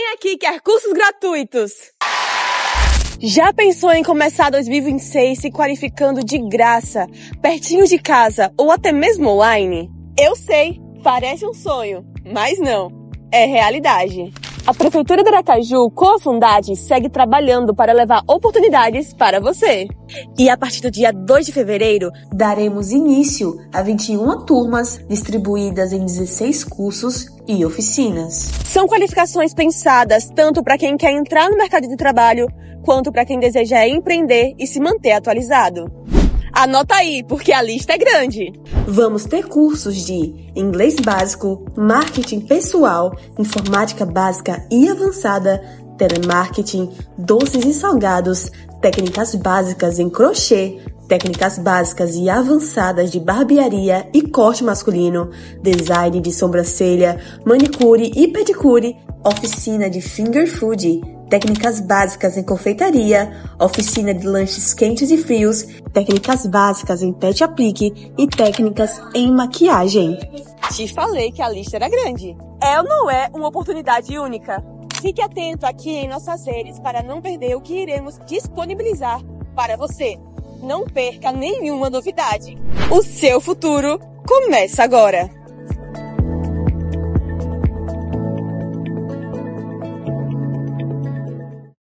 Quem aqui quer cursos gratuitos? Já pensou em começar 2026 se qualificando de graça, pertinho de casa ou até mesmo online? Eu sei, parece um sonho, mas não, é realidade. A Prefeitura de Aracaju, com a Fundad, segue trabalhando para levar oportunidades para você. E a partir do dia 2 de fevereiro, daremos início a 21 turmas distribuídas em 16 cursos e oficinas. São qualificações pensadas tanto para quem quer entrar no mercado de trabalho, quanto para quem deseja empreender e se manter atualizado. Anota aí, porque a lista é grande. Vamos ter cursos de inglês básico, marketing pessoal, informática básica e avançada, telemarketing, doces e salgados, técnicas básicas em crochê, técnicas básicas e avançadas de barbearia e corte masculino, design de sobrancelha, manicure e pedicure, oficina de finger food, técnicas básicas em confeitaria, oficina de lanches quentes e frios, técnicas básicas em pet aplique e técnicas em maquiagem. Te falei que a lista era grande. É ou não é uma oportunidade única? Fique atento aqui em nossas redes para não perder o que iremos disponibilizar para você. Não perca nenhuma novidade. O seu futuro começa agora!